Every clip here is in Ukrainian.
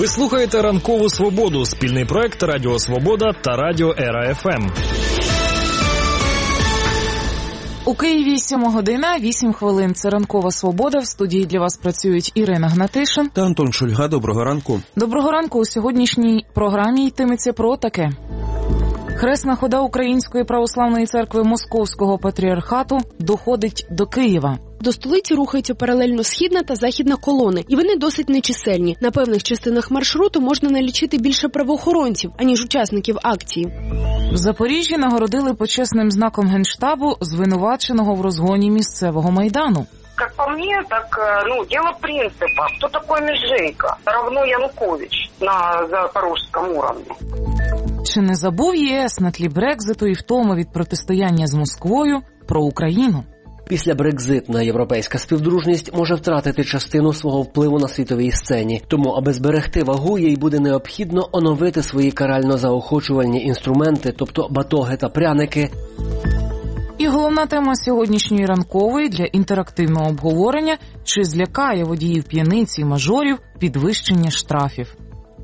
Ви слухаєте «Ранкову Свободу» – спільний проект Радіо Свобода та Радіо Ера ФМ. У Києві 7 година, 8 хвилин. Це «Ранкова Свобода». В студії для вас працюють Ірина Гнатишин та Антон Шульга. Доброго ранку. Доброго ранку. У сьогоднішній програмі йтиметься про таке. Хресна хода Української православної церкви Московського патріархату доходить до Києва. До столиці рухаються паралельно східна та західна колони, і вони досить нечисельні. На певних частинах маршруту можна налічити більше правоохоронців, аніж учасників акції. В Запоріжжі нагородили почесним знаком Генштабу звинуваченого в розгоні місцевого Майдану. Как по мне, так, дело принципа. Кто такой Межейко? Равно Янукович на запорожском уровне. Чи не забув ЄС на тлі Брекзиту і втоми від протистояння з Москвою про Україну? Після Брекзитна європейська співдружність може втратити частину свого впливу на світовій сцені. Тому, аби зберегти вагу, їй буде необхідно оновити свої карально-заохочувальні інструменти, тобто батоги та пряники. І головна тема сьогоднішньої ранкової для інтерактивного обговорення – чи злякає водіїв п'яниць і мажорів підвищення штрафів.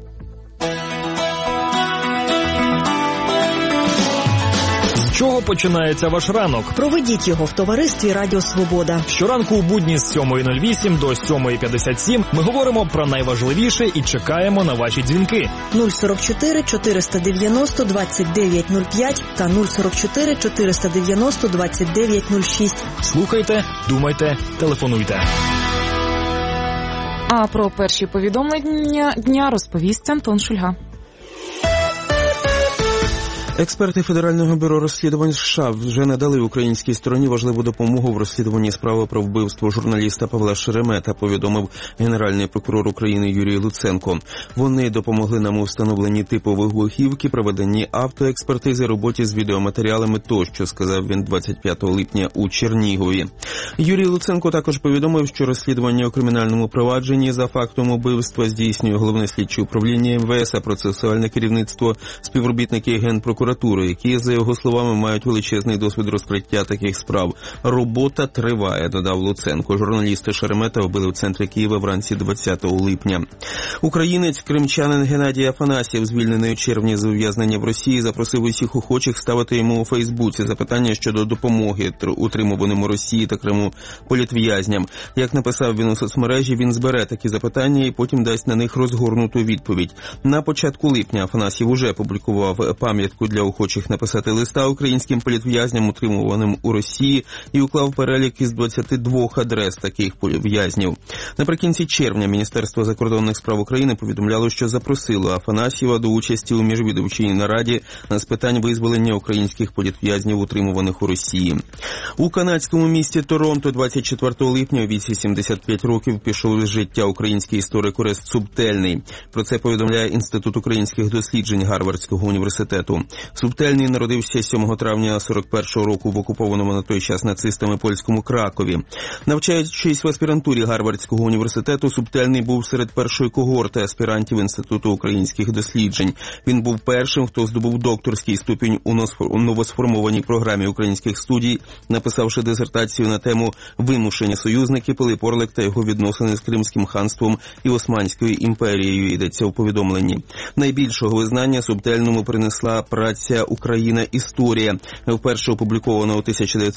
З чого починається ваш ранок? Проведіть його в товаристві Радіо Свобода. Щоранку у будні з 7:08 до 7:57 ми говоримо про найважливіше і чекаємо на ваші дзвінки. 044 490 2905 та 044 490 2906. Слухайте, думайте, телефонуйте. А про перші повідомлення дня розповість Антон Шульга. Експерти Федерального бюро розслідувань США вже надали українській стороні важливу допомогу в розслідуванні справи про вбивство журналіста Павла Шеремета, повідомив Генеральний прокурор України Юрій Луценко. Вони допомогли нам у встановленні типу вибухівки, проведенні автоекспертизи, роботі з відеоматеріалами тощо, сказав він 25 липня у Чернігові. Юрій Луценко також повідомив, що розслідування у кримінальному провадженні за фактом убивства здійснює Головне слідче управління МВС, а процесуальне керівництво співробітники Генпрокуратури, які, за його словами, мають величезний досвід розкриття таких справ. Робота триває, додав Луценко. Журналісти Шеремета вбили в центрі Києва вранці 20 липня. Українець, кримчанин Геннадій Афанасьєв, звільнений у червні з ув'язнення в Росії, запросив усіх охочих ставити йому у Фейсбуці запитання щодо допомоги утримуваним у Росії та Криму політв'язням. Як написав він у соцмережі, він збере такі запитання і потім дасть на них розгорнуту відповідь. На початку липня Афанасьєв уже опублікував пам'ятку для охочих написати листа українським політв'язням, утримуваним у Росії, і уклав перелік із 22 адрес таких політв'язнів. Наприкінці червня Міністерство закордонних справ України повідомляло, що запросило Афанасьєва до участі у міжвідомчій нараді з питань визволення українських політв'язнів, утримуваних у Росії. У канадському місті Торонто 24 липня у віці 75 років пішов із життя український історик Орест Субтельний. Про це повідомляє Інститут українських досліджень Гарвардського університету. Субтельний народився 7 травня 41-го року в окупованому на той час нацистами польському Кракові. Навчаючись в аспірантурі Гарвардського університету, Субтельний був серед першої когорти аспірантів Інституту українських досліджень. Він був першим, хто здобув докторський ступінь у новосформованій програмі українських студій, написавши дисертацію на тему «Вимушені союзники, Пилип Орлик та його відносини з Кримським ханством і Османською імперією», йдеться у повідомленні. Найбільшого визнання Субтельному принесла праця «Україна. Історія», вперше опублікована у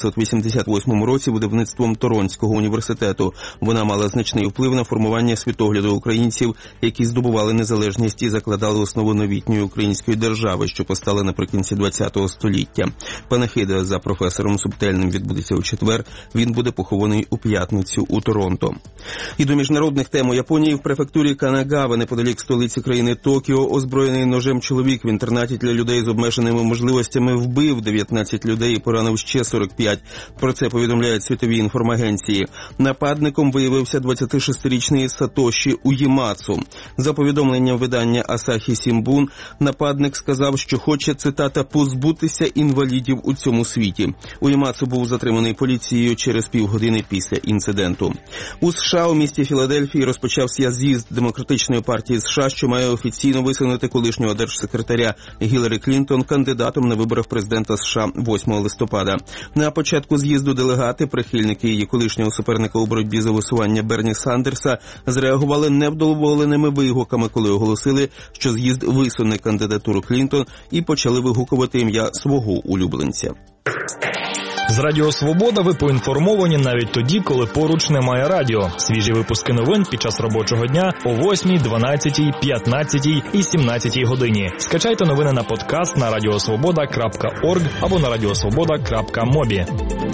1988 році видавництвом Торонського університету. Вона мала значний вплив на формування світогляду українців, які здобували незалежність і закладали основу новітньої української держави, що постала наприкінці ХХ століття. Панахида за професором Субтельним відбудеться у четвер. Він буде похований у п'ятницю у Торонто. І до міжнародних тем. У Японії в префектурі Канагава, неподалік столиці країни Токіо, озброєний ножем чоловік в інтернаті для людей з обмеженими можливостями вбив 19 людей і поранив ще 45. Про це повідомляють світові інформагенції. Нападником виявився 26-річний Сатоші Уємацу. За повідомленням видання Асахі Сімбун, нападник сказав, що хоче, цитата, «позбутися інвалідів у цьому світі». Уємацу був затриманий поліцією через півгодини після інциденту. У США у місті Філадельфії розпочався з'їзд Демократичної партії США, що має офіційно висунути колишнього держсекретаря Гіларі Клінтон Клінтон кандидатом на виборах президента США 8 листопада. На початку з'їзду делегати, прихильники її колишнього суперника у боротьбі за висування Берні Сандерса, зреагували невдоволеними вигуками, коли оголосили, що з'їзд висуне кандидатуру Клінтон, і почали вигукувати ім'я свого улюбленця. З Радіо Свобода ви поінформовані навіть тоді, коли поруч немає радіо. Свіжі випуски новин під час робочого дня о 8, 12, 15 і 17 годині. Скачайте новини на подкаст на radiosvoboda.org або на radiosvoboda.mobi.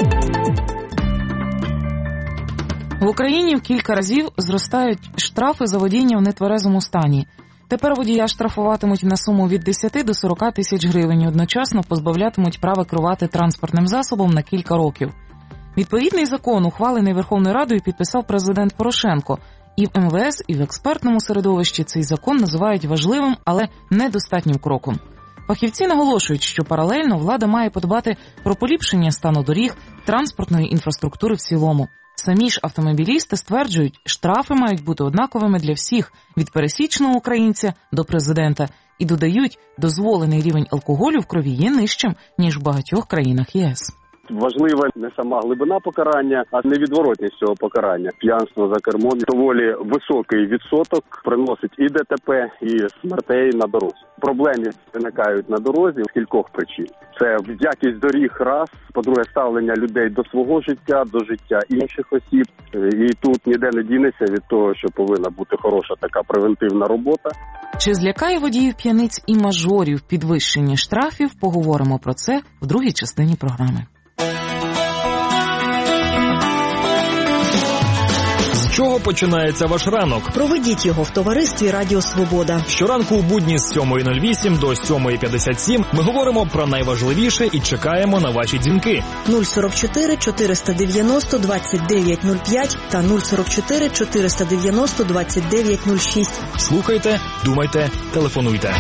В Україні в кілька разів зростають штрафи за водіння в нетверезому стані. Тепер водія штрафуватимуть на суму від 10 до 40 тисяч гривень, одночасно позбавлятимуть права керувати транспортним засобом на кілька років. Відповідний закон, ухвалений Верховною Радою, підписав президент Порошенко. І в МВС, і в експертному середовищі цей закон називають важливим, але недостатнім кроком. Фахівці наголошують, що паралельно влада має подбати про поліпшення стану доріг, транспортної інфраструктури в цілому. Самі ж автомобілісти стверджують, штрафи мають бути однаковими для всіх, від пересічного українця до президента. І додають, дозволений рівень алкоголю в крові є нижчим, ніж в багатьох країнах ЄС. Важлива не сама глибина покарання, а невідворотність цього покарання. П'янство за кермом доволі високий відсоток приносить і ДТП, і смертей на дорозі. Проблеми виникають на дорозі з кількох причин. Це якість доріг раз, по-друге, ставлення людей до свого життя, до життя інших осіб. І тут ніде не дінеться від того, що повинна бути хороша така превентивна робота. Чи злякає водіїв п'яниць і мажорів підвищення штрафів? Поговоримо про це в другій частині програми. З чого починається ваш ранок? Проведіть його в товаристві Радіо Свобода. Щоранку у будні з 7:08 до 7:57 ми говоримо про найважливіше і чекаємо на ваші дзвінки. 044 490 2905 та 044 490 2906. Слухайте, думайте, телефонуйте.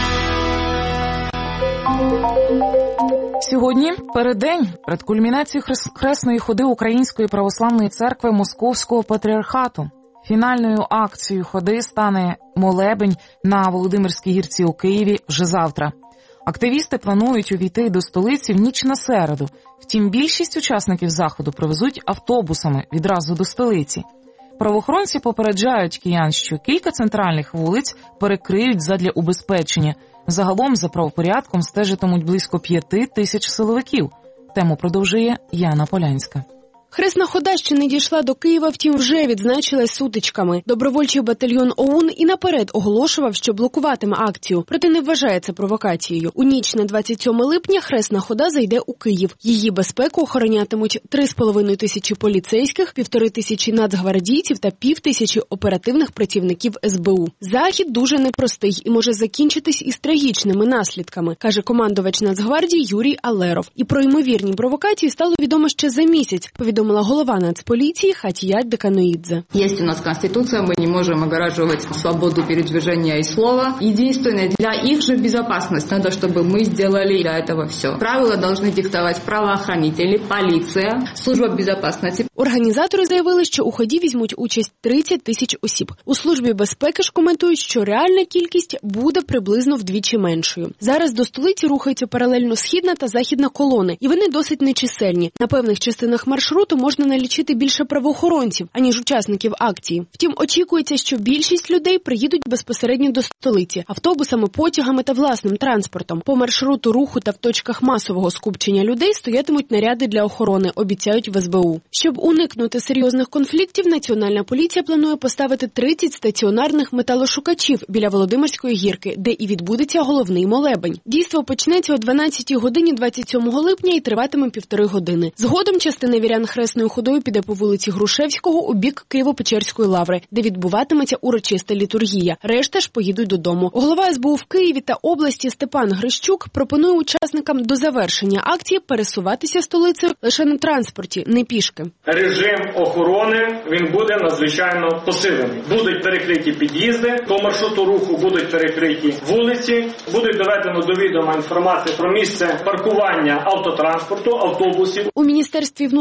Сьогодні переддень перед кульмінацією хресної ходи Української православної церкви Московського патріархату. Фінальною акцією ходи стане молебень на Володимирській гірці у Києві вже завтра. Активісти планують увійти до столиці в ніч на середу. Втім, більшість учасників заходу привезуть автобусами відразу до столиці. Правоохоронці попереджають киян, що кілька центральних вулиць перекриють задля убезпечення. Загалом за правопорядком стежитимуть близько 5 тисяч силовиків. Тему продовжує Яна Полянська. Хресна хода ще не дійшла до Києва, втім вже відзначилась сутичками. Добровольчий батальйон ОУН і наперед оголошував, що блокуватиме акцію, проте не вважає це провокацією. У ніч на 27 липня хресна хода зайде у Київ. Її безпеку охоронятимуть 3,5 тисячі поліцейських, 1,5 тисячі нацгвардійців та 5,000 оперативних працівників СБУ. Захід дуже непростий і може закінчитись із трагічними наслідками, каже командувач Нацгвардії Юрій Алеров. І про ймовірні провокації стало відомо ще за місяць, повідомила голова Нацполіції Хатія Деканоидзе. Есть у нас Конституция, мы не можем огораживать свободу передвижения и слова. Единственное, для их же безопасности надо, чтобы мы сделали для этого все. Правила должны диктовать правоохранители, полиция, служба безопасности. Організатори заявили, що у ході візьмуть участь 30 тисяч осіб. У службі безпеки ж коментують, що реальна кількість буде приблизно вдвічі меншою. Зараз до столиці рухаються паралельно східна та західна колони, і вони досить нечисельні. На певних частинах маршруту можна налічити більше правоохоронців, аніж учасників акції. Втім, очікується, що більшість людей приїдуть безпосередньо до столиці – автобусами, потягами та власним транспортом. По маршруту руху та в точках масового скупчення людей стоятимуть наряди для охорони, обіцяють в СБУ. Щоб уникнути серйозних конфліктів, Національна поліція планує поставити 30 стаціонарних металошукачів біля Володимирської гірки, де і відбудеться головний молебень. Дійство почнеться о 12 годині 27 липня і триватиме 1,5 години. Згодом частина вірян хресною ходою піде по вулиці Грушевського у бік Києво-Печерської лаври, де відбуватиметься урочиста літургія. Решта ж поїдуть додому. Голова СБУ в Києві та області Степан Грищук пропонує учасникам до завершення акції пересуватися столицею лише на транспорті, не пішки. Режим охорони, він буде надзвичайно посилений. Будуть перекриті під'їзди, по маршруту руху будуть перекриті вулиці, буде доведено до відома інформація про місце паркування автотранспорту, автобусів. У Міністерстві внутрішніх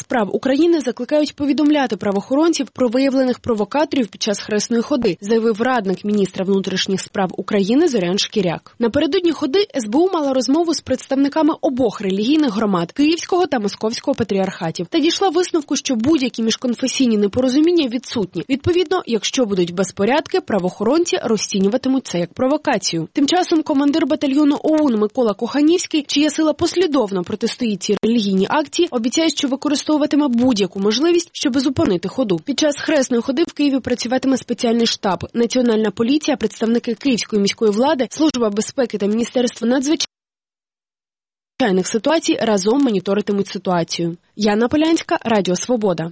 справ України закликають повідомляти правоохоронців про виявлених провокаторів під час хресної ходи, заявив радник міністра внутрішніх справ України Зорян Шкіряк. Напередодні ходи СБУ мала розмову з представниками обох релігійних громад – Київського та Московського патріархатів. Та дійшла висновку, що будь-які міжконфесійні непорозуміння відсутні. Відповідно, якщо будуть безпорядки, правоохоронці розцінюватимуть це як провокацію. Тим часом командир батальйону ОУН Микола Коханівський, чия сила послідовно протистоїть цій релігійній акції, обіцяє, що використовуватиме будь-яку можливість, щоб зупинити ходу. Під час хресної ходи в Києві працюватиме спеціальний штаб, Національна поліція, представники Київської міської влади, Служба безпеки та Міністерство надзвичайних ситуацій разом моніторитимуть ситуацію. Яна Полянська, Радіо Свобода.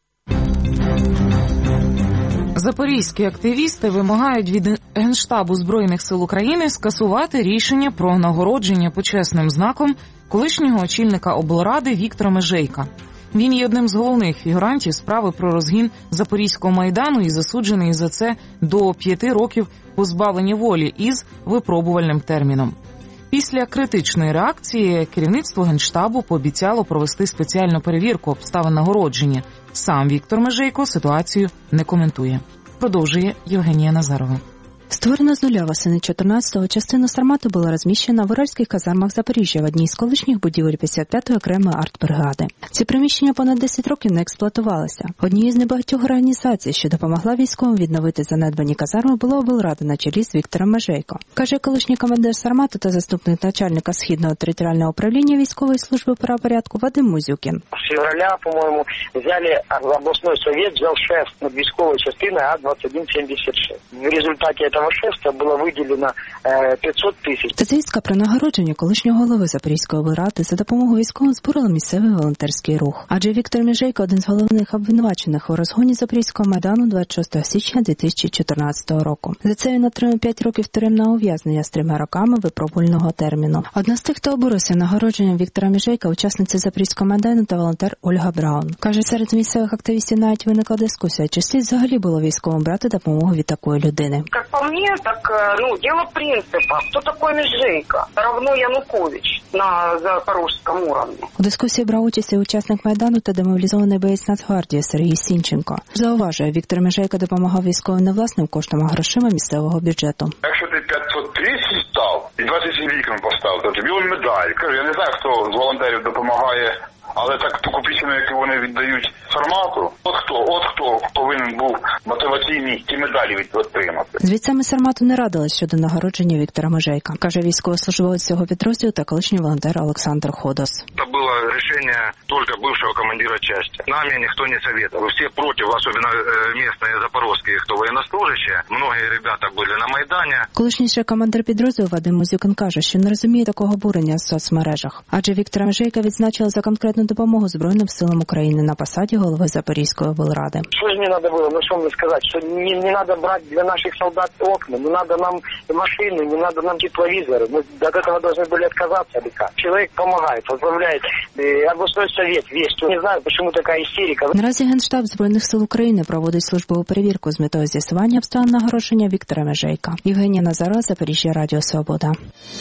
Запорізькі активісти вимагають від Генштабу Збройних сил України скасувати рішення про нагородження почесним знаком колишнього очільника облради Віктора Межейка. Він є одним з головних фігурантів справи про розгін Запорізького Майдану і засуджений за це до 5 років позбавлення волі із випробувальним терміном. Після критичної реакції керівництво Генштабу пообіцяло провести спеціальну перевірку обставин нагородження. Сам Віктор Межейко ситуацію не коментує. Продовжує Євгенія Назарова. Створена з нуля восени 14-го, частина «Сармату» була розміщена в уральських казармах Запоріжжя в одній з колишніх будівель 55-ї окремої артбригади. Ці приміщення понад 10 років не експлуатувалися. Однією з небагатьох організацій, що допомогла військовим відновити занедбані казарми, була облрада на чолі з Віктором Межейко. Каже колишній командир «Сармату» та заступник начальника Східного територіального управління військової служби правопорядку Вадим Музюкін. З февраля, по-моєму, взяли обласний совет, взяв шеф над військовою частиною А-2176. В результаті цього шефства було виділено 500 тисяч. Це звістка про нагородження колишнього голови Запорізької облради за допомогою військовим збурила місцевий волонтерський рух. Адже Віктор Межейко – один з головних обвинувачених у розгоні Запорізького Майдану 26 січня 2014 року. За це він отримав 5 років тюремного ув'язнення з 3 роками випробувального терміну. Одна з тих, хто обурився нагородженням Віктора Межейка, учасниця Запорізького Майдану та волонтер Ольга Браун. Каже, серед місцевих активістів навіть виникла дискусія, чи слід взагалі було військовим брати допомогу від такої людини. Как по мне, так, дело принципа. Кто такой Межейко? Равно Янукович на запорожском уровне. У дискусії брав участь і учасник Майдану та демобілізований боєць Нацгвардії Сергій Сінченко. Зауважує, Віктор Межейко допомагав військовим не власним коштом, а грошима місцевого бюджету. Якщо ти 530 став і 27 вікон поставив, то тобі медаль. Кажу, я не знаю, хто з волонтерів допомагає, але так ту копійчину, яку вони віддають «Сармату», от хто повинен був мотиваційні ті медалі отримати. З бійцями «Сармату» не радились щодо нагородження Віктора Межейка, каже військовослужбовець цього підрозділу та колишній волонтер Олександр Ходос. Це було рішення тільки бывшего командира части. Нами ніхто не советовал. Всі проти, особливо місцеві запорозькі, хто воєннослужащі. Многі ребята були на Майдані. Колишній ще командир підрозділу Вадим Музюкін каже, що не розуміє такого бурення в соцмережах. Адже Віктора Межейка відзначили за конкретну допомогу Збройним силам України на посаді голови Запорізької облради. Що ж не треба було, що мені сказати, що не треба брати для наших солдат окна, не треба нам машини, не треба нам тепловізори. Ми від цього повинні були відказатися. Чоловік допомагає, позбавляє обласний совет весь. Не знаю, чому така істерика. Наразі Генштаб Збройних сил України проводить службову перевірку з метою з'ясування обставин нагородження Віктора Межейка. Євгенія Назарова, Запоріжжя, Радіо Свобода.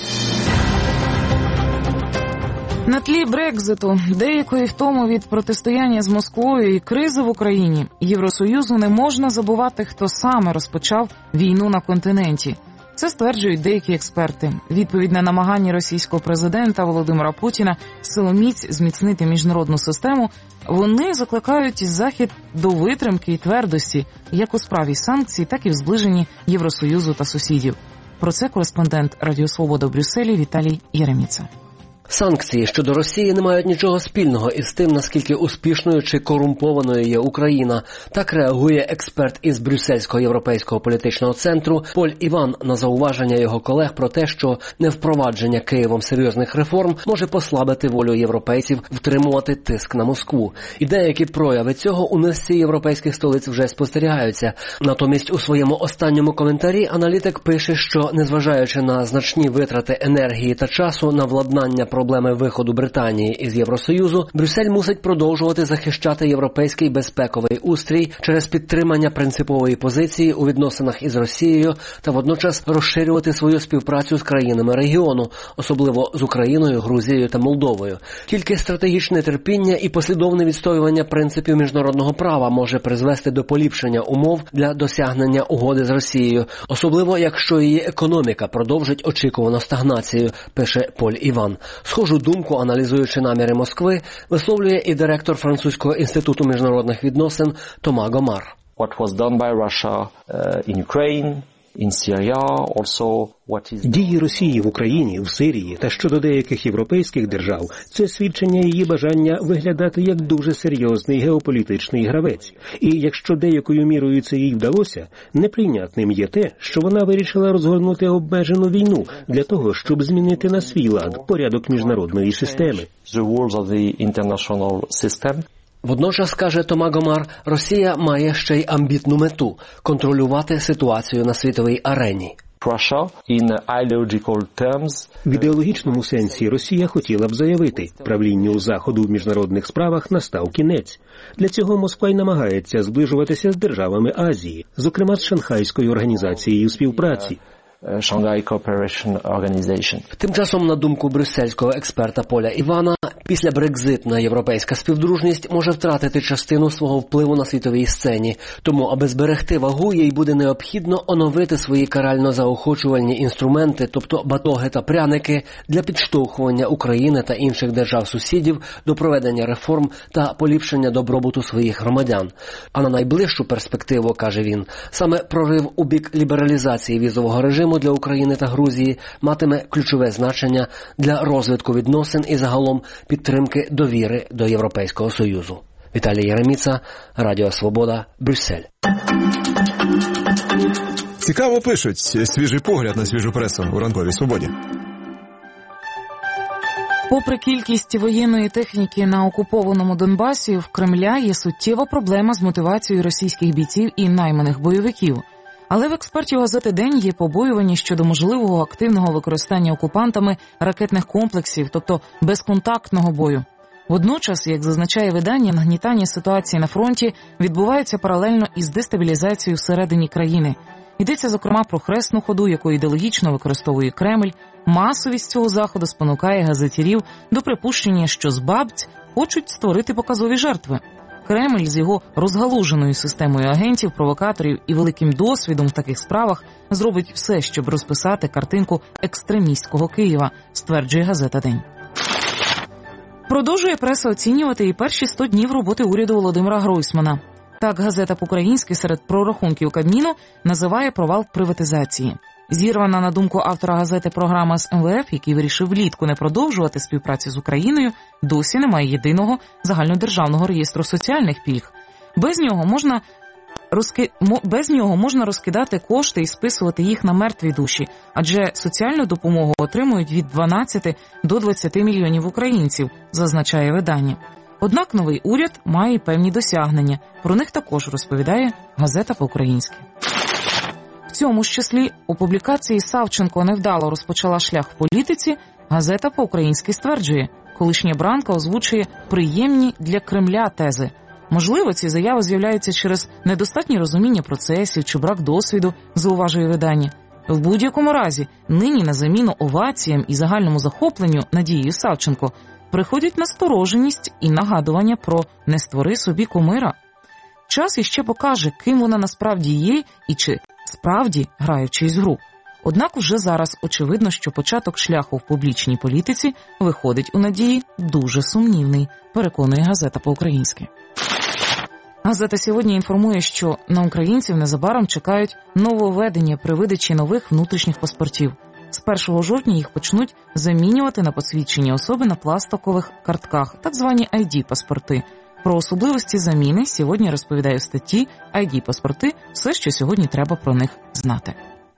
На тлі Брекзиту, деякої втоми від протистояння з Москвою і кризи в Україні, Євросоюзу не можна забувати, хто саме розпочав війну на континенті. Це стверджують деякі експерти. Відповідь на намагання російського президента Володимира Путіна силоміць зміцнити міжнародну систему, вони закликають Захід до витримки і твердості, як у справі санкцій, так і в зближенні Євросоюзу та сусідів. Про це кореспондент Радіо Свобода в Брюсселі Віталій Єреміца. Санкції щодо Росії не мають нічого спільного із тим, наскільки успішною чи корумпованою є Україна. Так реагує експерт із Брюссельського європейського політичного центру Поль Іван на зауваження його колег про те, що невпровадження Києвом серйозних реформ може послабити волю європейців втримувати тиск на Москву. І деякі прояви цього у низці європейських столиць вже спостерігаються. Натомість у своєму останньому коментарі аналітик пише, що незважаючи на значні витрати енергії та часу на владнання проблеми виходу Британії із Євросоюзу, Брюссель мусить продовжувати захищати європейський безпековий устрій через підтримання принципової позиції у відносинах із Росією та водночас розширювати свою співпрацю з країнами регіону, особливо з Україною, Грузією та Молдовою. Тільки стратегічне терпіння і послідовне відстоювання принципів міжнародного права може призвести до поліпшення умов для досягнення угоди з Росією, особливо якщо її економіка продовжить очікувану стагнацію, пише Поль Іван. Схожу думку, аналізуючи наміри Москви, висловлює і директор Французького інституту міжнародних відносин Тома Гомар. Дії Росії в Україні, в Сирії та щодо деяких європейських держав – це свідчення її бажання виглядати як дуже серйозний геополітичний гравець. І якщо деякою мірою це їй вдалося, неприйнятним є те, що вона вирішила розгорнути обмежену війну для того, щоб змінити на свій лад порядок міжнародної системи. Водночас, каже Тома Гомар, Росія має ще й амбітну мету – контролювати ситуацію на світовій арені. В ідеологічному сенсі Росія хотіла б заявити, правлінню Заходу в міжнародних справах настав кінець. Для цього Москва й намагається зближуватися з державами Азії, зокрема з Шанхайською організацією співпраці. Тим часом, на думку брюссельського експерта Поля Івана, після брекзитна європейська співдружність може втратити частину свого впливу на світовій сцені. Тому, аби зберегти вагу, їй буде необхідно оновити свої карально-заохочувальні інструменти, тобто батоги та пряники, для підштовхування України та інших держав-сусідів до проведення реформ та поліпшення добробуту своїх громадян. А на найближчу перспективу, каже він, саме прорив у бік лібералізації візового режиму для України та Грузії матиме ключове значення для розвитку відносин і загалом підтримки довіри до Європейського Союзу. Віталій Єреміца, Радіо Свобода, Брюссель. Цікаво пишуть. Свіжий погляд на свіжу пресу у ранковій Свободі. Попри кількість воєнної техніки на окупованому Донбасі, в Кремля є суттєва проблема з мотивацією російських бійців і найманих бойовиків. Але в експертів газети «День» є побоювання щодо можливого активного використання окупантами ракетних комплексів, тобто безконтактного бою. Водночас, як зазначає видання, нагнітання ситуації на фронті відбувається паралельно із дестабілізацією всередині країни. Йдеться, зокрема, про хресну ходу, яку ідеологічно використовує Кремль. Масовість цього заходу спонукає газетярів до припущення, що з бабць хочуть створити показові жертви. Кремль з його розгалуженою системою агентів, провокаторів і великим досвідом в таких справах зробить все, щоб розписати картинку екстремістського Києва, стверджує газета «День». Продовжує преса оцінювати і перші 100 днів роботи уряду Володимира Гройсмана. Так газета «По-українськи» серед прорахунків Кабміну називає провал приватизації. Зірвана, на думку автора газети, програма з МВФ, який вирішив влітку не продовжувати співпрацю з Україною, досі немає єдиного загальнодержавного реєстру соціальних пільг. Без нього можна розкидати кошти і списувати їх на мертві душі, адже соціальну допомогу отримують від 12 до 20 мільйонів українців, зазначає видання. Однак новий уряд має й певні досягнення. Про них також розповідає газета «По-українськи». В цьому ж числі у публікації «Савченко невдало розпочала шлях в політиці» газета «По-українськи» стверджує, колишня Бранка озвучує приємні для Кремля тези. Можливо, ці заяви з'являються через недостатнє розуміння процесів чи брак досвіду, зауважує видання. В будь-якому разі, нині на заміну оваціям і загальному захопленню Надією Савченко приходять настороженість і нагадування про «не створи собі кумира». Час іще покаже, ким вона насправді є і чи справді грає в чиюсь гру. Однак вже зараз очевидно, що початок шляху в публічній політиці виходить у Надії дуже сумнівний, переконує газета «По-українськи». Газета сьогодні інформує, що на українців незабаром чекають нововведення при видачі нових внутрішніх паспортів. З 1 жовтня їх почнуть замінювати на посвідчення особи на пластикових картках, так звані ID-паспорти. Про особливості заміни сьогодні розповідає в статті «ID-паспорти» все, що сьогодні треба про них знати.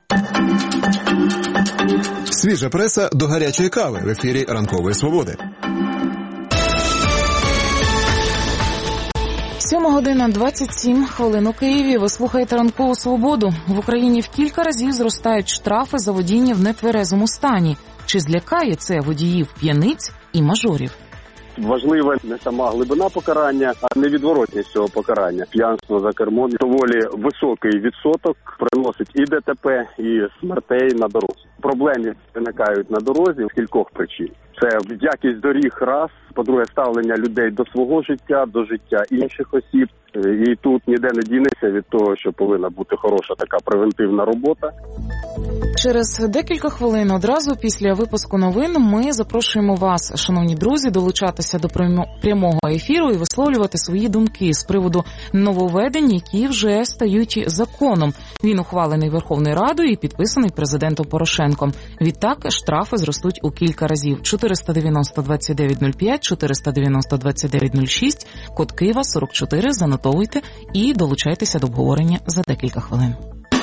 Свіжа преса до гарячої кави в ефірі «Ранкової Свободи». 7:27 у Києві. Ви слухаєте «Ранкову свободу». В Україні в кілька разів зростають штрафи за водіння в нетверезому стані. Чи злякає це водіїв п'яниць і мажорів? Важлива не сама глибина покарання, а невідворотність цього покарання. П'янство за кермом доволі високий відсоток приносить і ДТП, і смертей на дорозі. Проблеми виникають на дорозі з кількох причин. Це якість доріг раз, по-друге, ставлення людей до свого життя, до життя інших осіб. І тут ніде не дінеться від того, що повинна бути хороша така превентивна робота. Через декілька хвилин одразу після випуску новин ми запрошуємо вас, шановні друзі, долучатися до прямого ефіру і висловлювати свої думки з приводу нововведень, які вже стають законом. Він ухвалений Верховною Радою і підписаний президентом Порошенком. Відтак штрафи зростуть у кілька разів. 490-2905, 490-2906, код Києва 44, занотовуйте і долучайтеся до обговорення за декілька хвилин.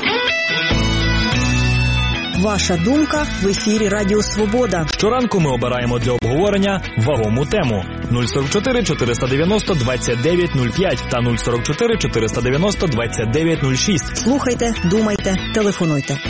Ваша думка в ефірі Радіо Свобода. Щоранку ми обираємо для обговорення вагому тему. 044 490 2905 та 044 490 2906. Слухайте, думайте, телефонуйте.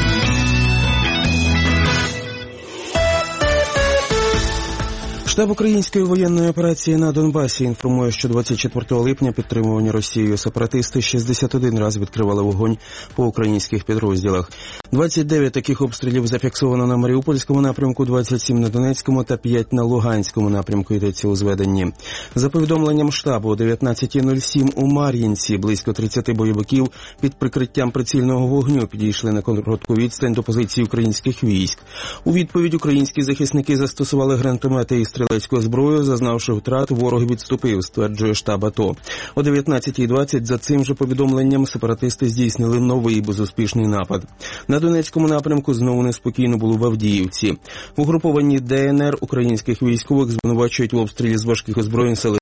Штаб української воєнної операції на Донбасі інформує, що 24 липня підтримувані Росією сепаратисти 61 раз відкривали вогонь по українських підрозділах. 29 таких обстрілів зафіксовано на Маріупольському напрямку, 27 на Донецькому та 5 на Луганському напрямку, йдеться у зведенні. За повідомленням штабу, о 19:07 у Мар'їнці близько 30 бойовиків під прикриттям прицільного вогню підійшли на коротку відстань до позиції українських військ. У відповідь українські захисники застосували гранатомети і стрілецьку зброю, зазнавши втрат, ворог відступив, стверджує штаб АТО. О 19:20 за цим же повідомленням сепаратисти здійснили новий безуспішний напад. На Донецькому напрямку знову неспокійно було в Авдіївці. В угрупованні ДНР українських військових звинувачують в обстрілі з важких озброєнь селища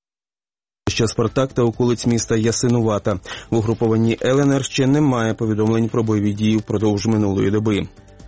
Спартак та околиць міста Ясинувата. В угрупованні ЛНР ще немає повідомлень про бойові дії впродовж минулої доби.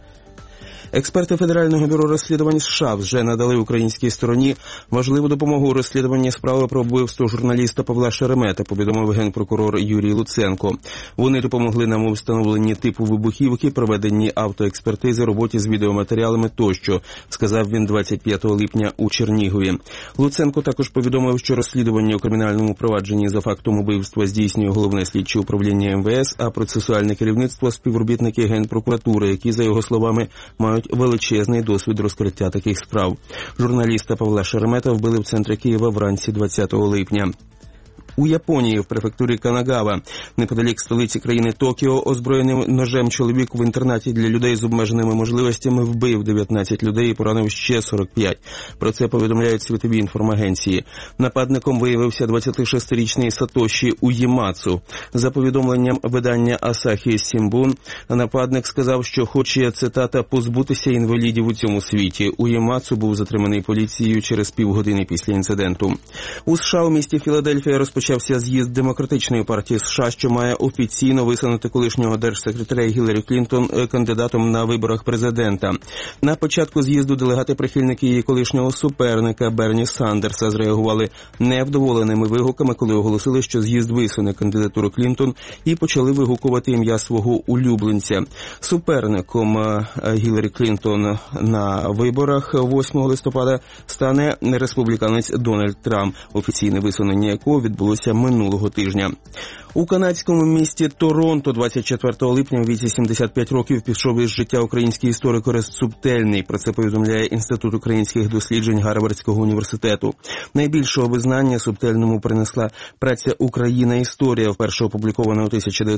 Експерти Федерального бюро розслідувань США вже надали українській стороні важливу допомогу у розслідуванні справи про вбивство журналіста Павла Шеремета, повідомив генпрокурор Юрій Луценко. Вони допомогли нам у встановленні типу вибухівки, проведенні автоекспертизи, роботі з відеоматеріалами тощо, сказав він 25 липня у Чернігові. Луценко також повідомив, що розслідування у кримінальному провадженні за фактом убивства здійснює Головне слідче управління МВС, а процесуальне керівництво – співробітники Генпрокуратури, які, за його словами, мають величезний досвід розкриття таких справ. Журналіста Павла Шеремета вбили в центрі Києва вранці 20 липня. У Японії, в префектурі Канагава, неподалік столиці країни Токіо, озброєним ножем чоловік в інтернаті для людей з обмеженими можливостями вбив 19 людей і поранив ще 45. Про це повідомляють світові інформагенції. Нападником виявився 26-річний Сатоші Уємацу. За повідомленням видання Асахі Сімбун, нападник сказав, що хоче, цитата, позбутися інвалідів у цьому світі. Уємацу був затриманий поліцією через півгодини після інциденту. У США у місті Філадельфія розпочався з'їзд Демократичної партії США, що має офіційно висунути колишнього держсекретаря Гіларі Клінтон кандидатом на виборах президента. На початку з'їзду делегати-прихильники її колишнього суперника Берні Сандерса зреагували невдоволеними вигуками, коли оголосили, що з'їзд висуне кандидатуру Клінтон, і почали вигукувати ім'я свого улюбленця. Суперником Гіларі Клінтон на виборах 8 листопада стане республіканець Дональд Трамп, офіційне висунення якого відбулося минулого тижня. У канадському місті Торонто 24 липня у віці 75 років пішов із життя український історик Орест Субтельний. Про це повідомляє Інститут українських досліджень Гарвардського університету. Найбільшого визнання Субтельному принесла праця «Україна. Історія», вперше опублікована у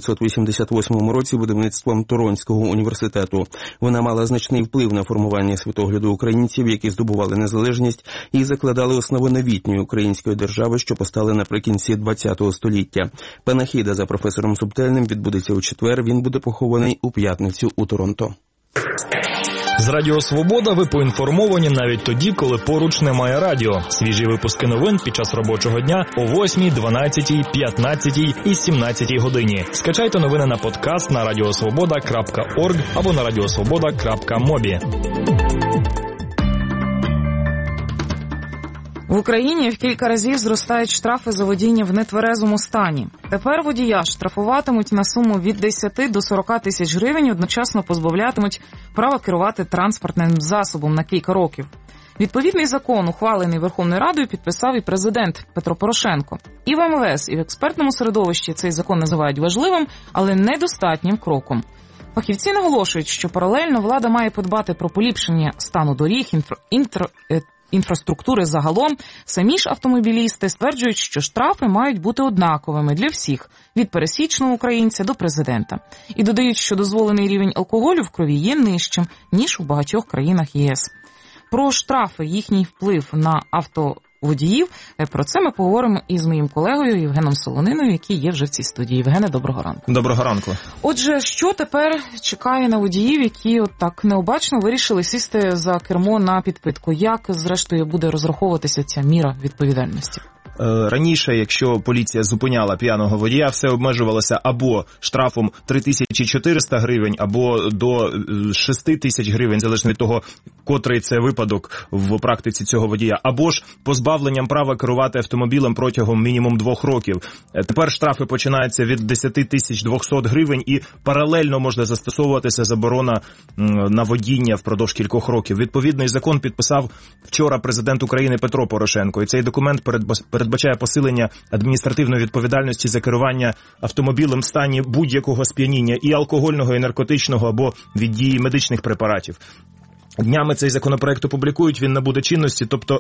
1988 році видавництвом Торонського університету. Вона мала значний вплив на формування світогляду українців, які здобували незалежність і закладали основи новітньої української держави, що постали наприкінці ХХ століття. Панахіда за професором Субтельним відбудеться у четвер. Він буде похований у п'ятницю у Торонто. З Радіо Свобода ви поінформовані навіть тоді, коли поруч немає радіо. Свіжі випуски новин під час робочого дня о 8, 12, 15 і 17 годині. Скачайте новини на подкаст на radiosvoboda.org або на radiosvoboda.mobi. В Україні в кілька разів зростають штрафи за водіння в нетверезому стані. Тепер водія штрафуватимуть на суму від 10 до 40 тисяч гривень, одночасно позбавлятимуть права керувати транспортним засобом на кілька років. Відповідний закон, ухвалений Верховною Радою, підписав і президент Петро Порошенко. І в МВС, і в експертному середовищі цей закон називають важливим, але недостатнім кроком. Фахівці наголошують, що паралельно влада має подбати про поліпшення стану доріг, інфраструктури загалом. Самі ж автомобілісти стверджують, що штрафи мають бути однаковими для всіх, від пересічного українця до президента. І додають, що дозволений рівень алкоголю в крові є нижчим, ніж у багатьох країнах ЄС. Про штрафи, їхній вплив на автоводіїв, про це ми поговоримо із моїм колегою Євгеном Солониною, який є вже в цій студії. Євгене, доброго ранку. Доброго ранку. Отже, що тепер чекає на водіїв, які от так необачно вирішили сісти за кермо на підпитку? Як, зрештою, буде розраховуватися ця міра відповідальності? Раніше, якщо поліція зупиняла п'яного водія, все обмежувалося або штрафом 3400 гривень, або до 6 тисяч гривень, залежно від того, котрий це випадок в практиці цього водія, або ж позбавленням права керувати автомобілем протягом мінімум 2 років. Тепер штрафи починаються від 10 200 гривень і паралельно можна застосовуватися заборона на водіння впродовж кількох років. Відповідний закон підписав вчора президент України Петро Порошенко, і цей документ передбачає посилення адміністративної відповідальності за керування автомобілем в стані будь-якого сп'яніння, і алкогольного, і наркотичного, або від дії медичних препаратів. Днями цей законопроект опублікують, він набуде чинності, тобто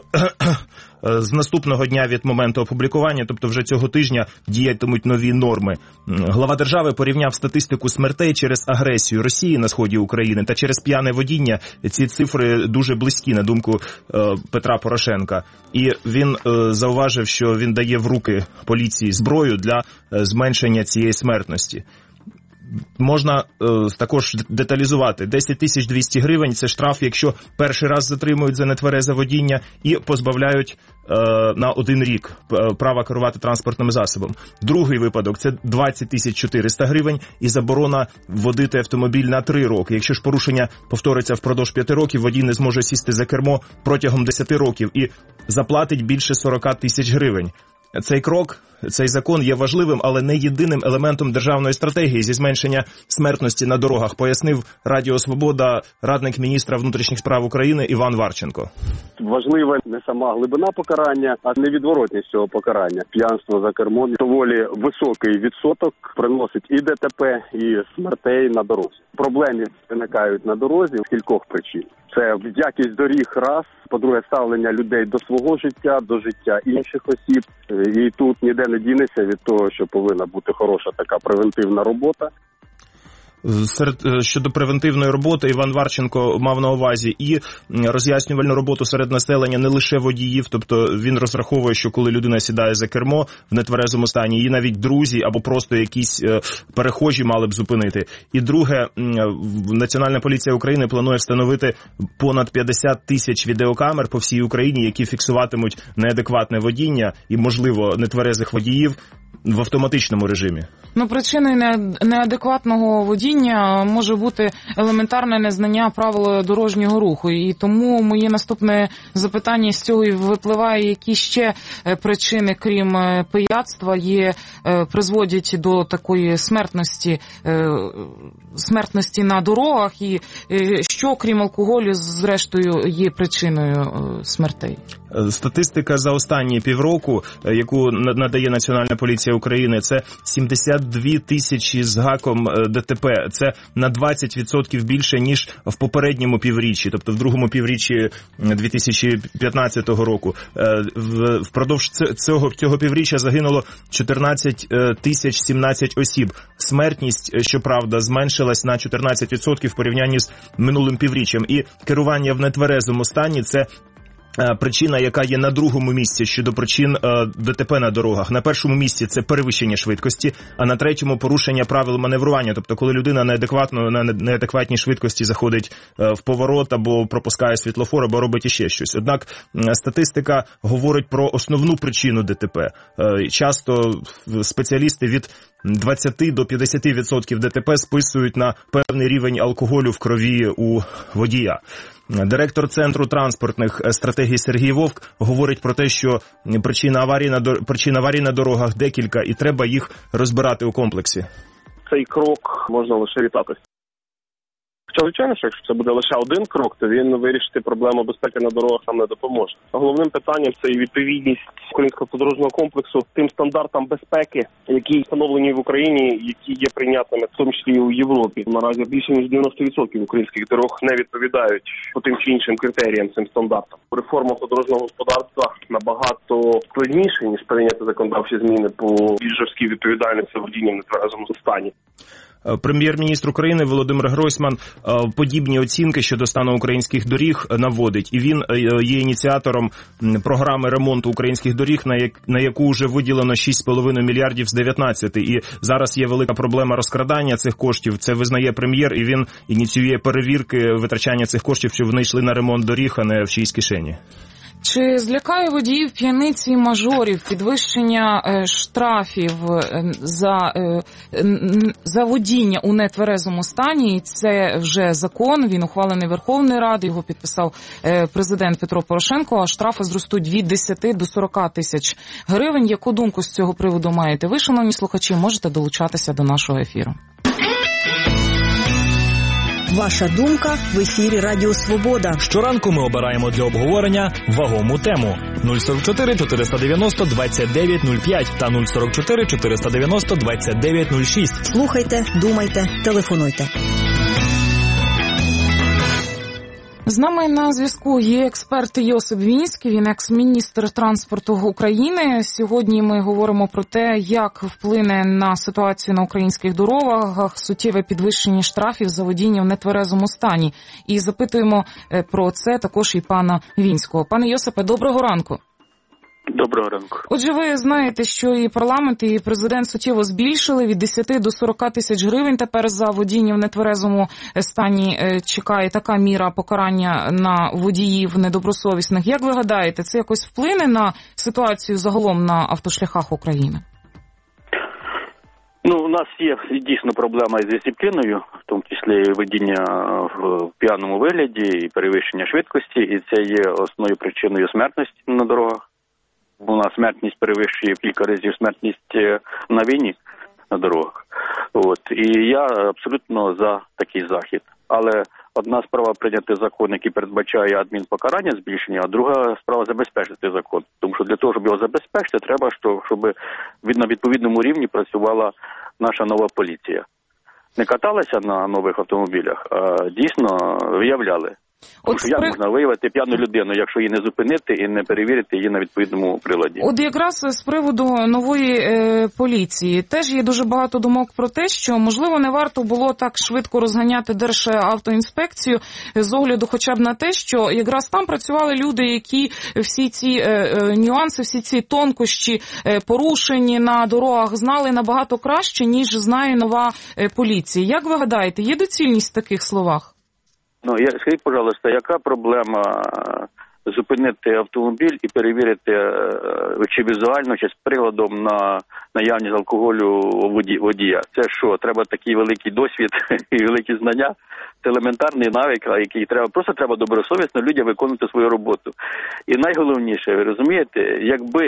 з наступного дня від моменту опублікування, тобто вже цього тижня, діятимуть нові норми. Глава держави порівняв статистику смертей через агресію Росії на сході України та через п'яне водіння. Ці цифри дуже близькі, на думку Петра Порошенка. І він зауважив, що він дає в руки поліції зброю для зменшення цієї смертності. Можна також деталізувати. 10 200 гривень – це штраф, якщо перший раз затримують за нетверезе водіння і позбавляють на 1 рік права керувати транспортним засобом. Другий випадок – це 20 400 гривень і заборона водити автомобіль на 3 роки. Якщо ж порушення повториться впродовж 5 років, водій не зможе сісти за кермо протягом 10 років і заплатить більше 40 тисяч гривень. Цей крок, цей закон є важливим, але не єдиним елементом державної стратегії зі зменшення смертності на дорогах, пояснив Радіо Свобода радник міністра внутрішніх справ України Іван Варченко. Важлива не сама глибина покарання, а невідворотність цього покарання. П'янство за кермом доволі високий відсоток приносить і ДТП, і смертей на дорозі. Проблеми виникають на дорозі з кількох причин. Це якість доріг раз, по-друге, ставлення людей до свого життя, до життя інших осіб. І тут ніде не дінеться від того, що повинна бути хороша така превентивна робота. Щодо превентивної роботи, Іван Варченко мав на увазі і роз'яснювальну роботу серед населення, не лише водіїв, тобто він розраховує, що коли людина сідає за кермо в нетверезому стані, її навіть друзі або просто якісь перехожі мали б зупинити. І друге, Національна поліція України планує встановити понад 50 тисяч відеокамер по всій Україні, які фіксуватимуть неадекватне водіння і, можливо, нетверезих водіїв в автоматичному режимі. Причиною неадекватного водіння може бути елементарне незнання правил дорожнього руху. І тому моє наступне запитання з цього випливає, які ще причини, крім пияцтва, призводять до такої смертності на дорогах, і що, крім алкоголю, зрештою, є причиною смертей? Статистика за останні півроку, яку надає Національна поліція України, це 72 тисячі з гаком ДТП. Це на 20% більше, ніж в попередньому півріччі, тобто в другому півріччі 2015 року. Впродовж цього півріччя загинуло 14 тисяч 17 осіб. Смертність, щоправда, зменшилась на 14% в порівнянні з минулим півріччям. І керування в нетверезому стані – це причина, яка є на другому місці щодо причин ДТП на дорогах. На першому місці це перевищення швидкості, а на третьому порушення правил маневрування. Тобто, коли людина на неадекватній швидкості заходить в поворот або пропускає світлофор, або робить іще щось. Однак статистика говорить про основну причину ДТП. Часто спеціалісти від 20 до 50% ДТП списують на певний рівень алкоголю в крові у водія. Директор Центру транспортних стратегій Сергій Вовк говорить про те, що причин аварій на дорогах декілька і треба їх розбирати у комплексі. Цей крок можна лише вітати. Хоча, звичайно, що якщо це буде лише один крок, то він вирішити проблему безпеки на дорогах нам не допоможе. Головним питанням це і відповідність українського автодорожнього комплексу тим стандартам безпеки, які встановлені в Україні, які є прийнятними, в тому числі і у Європі. Наразі більше ніж 90% українських дорог не відповідають по тим чи іншим критеріям, цим стандартам. Реформа автодорожного господарства набагато складніша, ніж прийняти законодавчі зміни по більш жорсткій відповідальності водіння в нетверезому стані. Прем'єр-міністр України Володимир Гройсман подібні оцінки щодо стану українських доріг наводить. І він є ініціатором програми ремонту українських доріг, на яку вже виділено 6,5 мільярдів з 19. І зараз є велика проблема розкрадання цих коштів. Це визнає прем'єр, і він ініціює перевірки витрачання цих коштів, щоб вони йшли на ремонт доріг, а не в чиїсь кишені. Чи злякає водіїв п'яниці і мажорів підвищення штрафів за водіння у нетверезому стані? Це вже закон, він ухвалений Верховною Радою, його підписав президент Петро Порошенко, а штрафи зростуть від 10 до 40 тисяч гривень. Яку думку з цього приводу маєте ви, шановні слухачі? Можете долучатися до нашого ефіру. Ваша думка в ефірі Радіо Свобода. Щоранку ми обираємо для обговорення вагому тему. 044 490 2905 та 044 490 2906. Слухайте, думайте, телефонуйте. З нами на зв'язку є експерт Йосип Вінський, він екс-міністр транспорту України. Сьогодні ми говоримо про те, як вплине на ситуацію на українських дорогах суттєве підвищення штрафів за водіння в нетверезому стані. І запитуємо про це також і пана Вінського. Пане Йосипе, доброго ранку. Доброго ранку. Отже, ви знаєте, що і парламент, і президент суттєво збільшили від 10 до 40 тисяч гривень. Тепер за водіння в нетверезому стані чекає така міра покарання на водіїв недобросовісних. Як ви гадаєте, це якось вплине на ситуацію загалом на автошляхах України? У нас є дійсно проблема із дисципліною, в тому числі водіння в п'яному вигляді і перевищення швидкості, і це є основною причиною смертності на дорогах. У нас смертність перевищує в кілька разів смертність на війні на дорогах. І я абсолютно за такий захід. Але одна справа прийняти закон, який передбачає адмінпокарання збільшення, а друга справа забезпечити закон. Тому що для того, щоб його забезпечити, треба, щоб на відповідному рівні працювала наша нова поліція. Не каталася на нових автомобілях, а дійсно виявляли. Тому що як можна виявити п'яну людину, якщо її не зупинити і не перевірити її на відповідному приладі? От якраз з приводу нової поліції теж є дуже багато думок про те, що, можливо, не варто було так швидко розганяти Державтоінспекцію з огляду хоча б на те, що якраз там працювали люди, які всі ці нюанси, всі ці тонкощі порушень на дорогах знали набагато краще, ніж знає нова поліція. Як ви гадаєте, є доцільність в таких словах? Скажіть, пожалуйста, яка проблема зупинити автомобіль і перевірити чи візуально, чи з приладом на наявність алкоголю водія? Це що, треба такий великий досвід і великі знання? Це елементарний навик, який треба добросовісно людям виконувати свою роботу. І найголовніше, ви розумієте, якби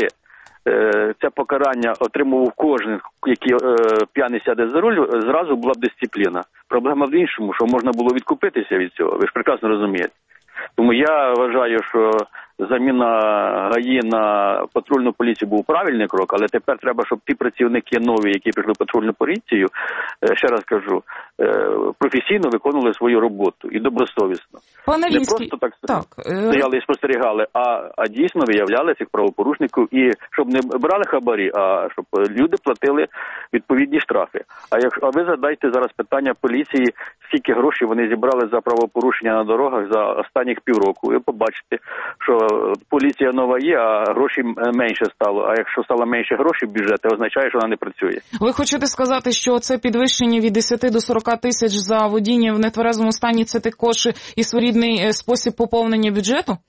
це покарання отримував кожен, який п'яний сяде за руль, зразу була б дисципліна. Проблема в іншому, що можна було відкупитися від цього. Ви ж прекрасно розумієте. Тому я вважаю, що заміна ГАІ на патрульну поліцію був правильний крок, але тепер треба, щоб ті працівники нові, які прийшли в патрульну поліцію, ще раз кажу, професійно виконували свою роботу і добросовісно. Пане не просто так стояли і спостерігали, а дійсно виявляли цих правопорушників і щоб не брали хабарі, а щоб люди платили відповідні штрафи. А ви задайте зараз питання поліції, скільки грошей вони зібрали за правопорушення на дорогах за останніх півроку. Ви побачите, що поліція нова є, а грошей менше стало. А якщо стало менше грошей в бюджеті, означає, що вона не працює. Ви хочете сказати, що це підвищення від 10 до 40 тисяч за водіння в нетверезому стані – це також і своєрідний спосіб поповнення бюджету?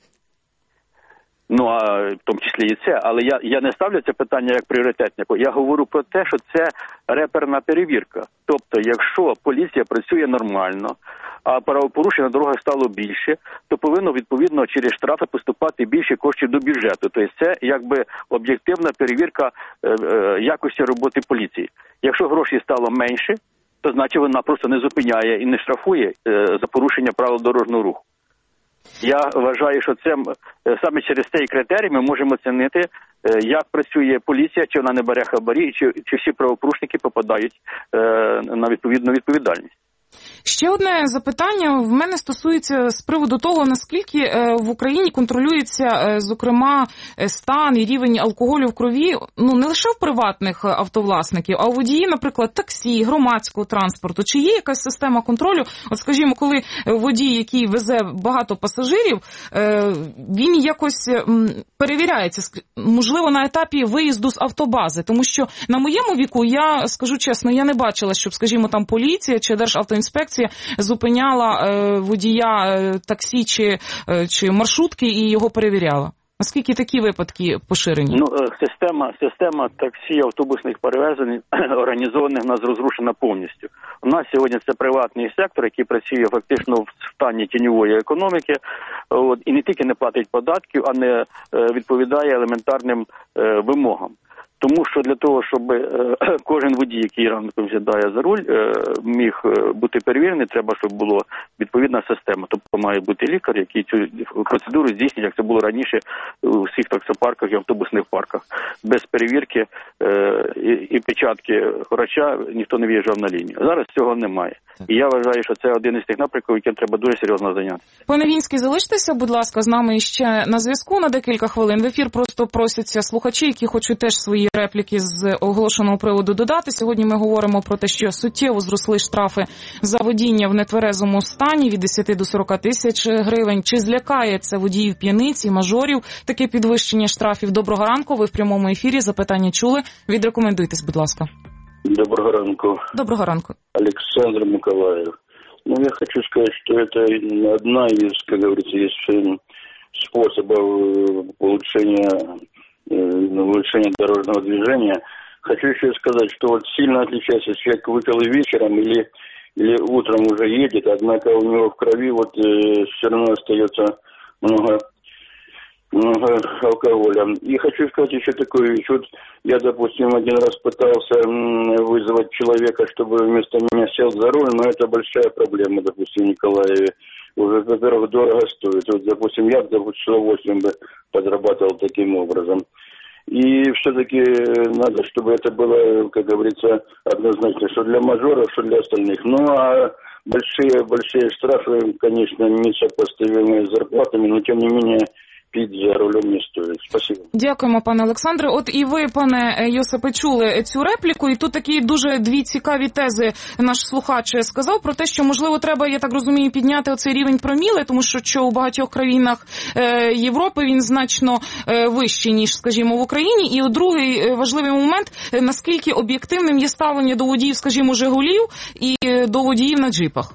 А в тому числі і це. Але я не ставлю це питання як пріоритетне. Я говорю про те, що це реперна перевірка. Тобто, якщо поліція працює нормально, а правопорушень на дорогах стало більше, то повинно відповідно через штрафи поступати більше коштів до бюджету. Тобто це якби об'єктивна перевірка якості роботи поліції. Якщо грошей стало менше, то значить вона просто не зупиняє і не штрафує за порушення правил дорожнього руху. Я вважаю, що це саме через цей критерій ми можемо оцінити, як працює поліція, чи вона не бере хабарі, чи всі правопорушники попадають на відповідну відповідальність. Ще одне запитання в мене стосується з приводу того, наскільки в Україні контролюється, зокрема, стан і рівень алкоголю в крові, не лише в приватних автовласників, а у водіїв, наприклад, таксі, громадського транспорту. Чи є якась система контролю? От, скажімо, коли водій, який везе багато пасажирів, він якось перевіряється, можливо, на етапі виїзду з автобази. Тому що на моєму віку, я скажу чесно, я не бачила, щоб, скажімо, там поліція чи Державтоінспекція зупиняла водія таксі чи маршрутки і його перевіряла. Наскільки такі випадки поширені? Система таксі, автобусних перевезень організованих у нас розрушена повністю. У нас сьогодні це приватний сектор, який працює фактично в стані тіньової економіки, і не тільки не платить податків, а не відповідає елементарним вимогам. Тому що для того, щоб кожен водій, який ранком сідає за руль, міг бути перевірений, треба, щоб була відповідна система. Тобто має бути лікар, який цю процедуру здійснює, як це було раніше у всіх таксопарках і автобусних парках. Без перевірки і печатки врача ніхто не виїжджав на лінію. Зараз цього немає. І я вважаю, що це один із тих напрямків, яким треба дуже серйозно зайнятися. Пане Вінський, залиштеся, будь ласка, з нами ще на зв'язку на декілька хвилин. В ефір просто просяться слухачі, які хочуть теж свої репліки з оголошеного приводу додати. Сьогодні ми говоримо про те, що суттєво зросли штрафи за водіння в нетверезому стані від 10 до 40 тисяч гривень. Чи злякає це водіїв п'яниці, мажорів таке підвищення штрафів? Доброго ранку, ви в прямому ефірі, запитання чули. Відрекомендуйтесь, будь ласка. Доброго ранку. Доброго ранку. Александр Николаев. Я хочу сказать, что это одна из, как говорится, из способов улучшения дорожного движения. Хочу еще сказать, что вот сильно отличается, если человек выпил вечером или утром уже едет, однако у него в крови все равно остается много алкоголя. И хочу сказать еще такую вещь. Вот я, допустим, один раз пытался вызвать человека, чтобы вместо меня сел за руль, но это большая проблема, допустим, в Николаеве. Уже, во-первых, дорого стоит. Вот, допустим, я бы с удовольствием бы подрабатывал таким образом. И все-таки надо, чтобы это было, как говорится, однозначно, что для мажоров, что для остальных. Ну, а большие штрафы, конечно, несопоставимые с зарплатами, но тем не менее пить за рулем не стоїть. Спасибо. Дякуємо, пане Олександре. От і ви, пане Йосипе, чули цю репліку, і тут такі дуже дві цікаві тези наш слухач сказав про те, що, можливо, треба, я так розумію, підняти оцей рівень проміле, тому що у багатьох країнах Європи він значно вищий, ніж, скажімо, в Україні. І другий важливий момент, наскільки об'єктивним є ставлення до водіїв, скажімо, «Жигулів» і до водіїв на джипах.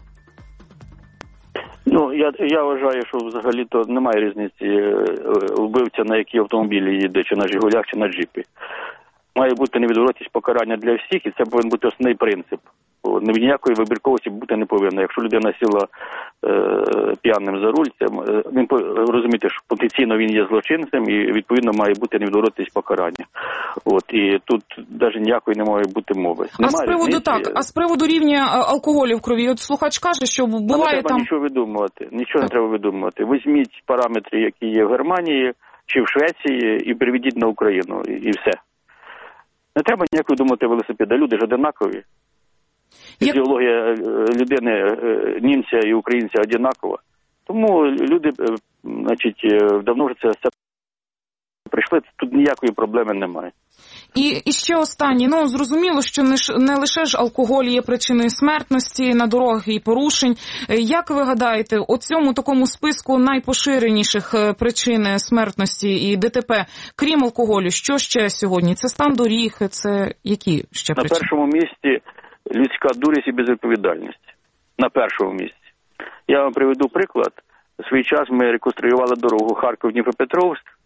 Ну, я вважаю, що взагалі-то немає різниці вбивця, на якій автомобілі їде, чи на «Жигулях», чи на джипі. Має бути невідворотність покарання для всіх, і це повинен бути основний принцип. Ніякої вибірковості бути не повинно. Якщо людина сіла п'яним за руль, він розумієте, що потенційно він є злочинцем, і відповідно має бути невідворотність покарання. І тут навіть ніякої не має бути мови. А з приводу рівня алкоголю в крові, от слухач каже, що буває там... Нічого не треба видумувати. Візьміть параметри, які є в Германії чи в Швеції, і приведіть на Україну, і все. Не треба ніякої думати велосипеда. Люди ж одинакові. Фізіологія людини, німця і українця одинакова. Тому люди, давно вже це прийшли, тут ніякої проблеми немає. І ще останнє. Зрозуміло, що не лише ж алкоголь є причиною смертності на дорогах і порушень. Як ви гадаєте, у цьому такому списку найпоширеніших причин смертності і ДТП, крім алкоголю, що ще сьогодні? Це стан доріг, це які ще причини? На першому місці людська дурість і безвідповідальність. На першому місці. Я вам приведу приклад. В свій час ми реконструювали дорогу Харків-Дніпропетровськ,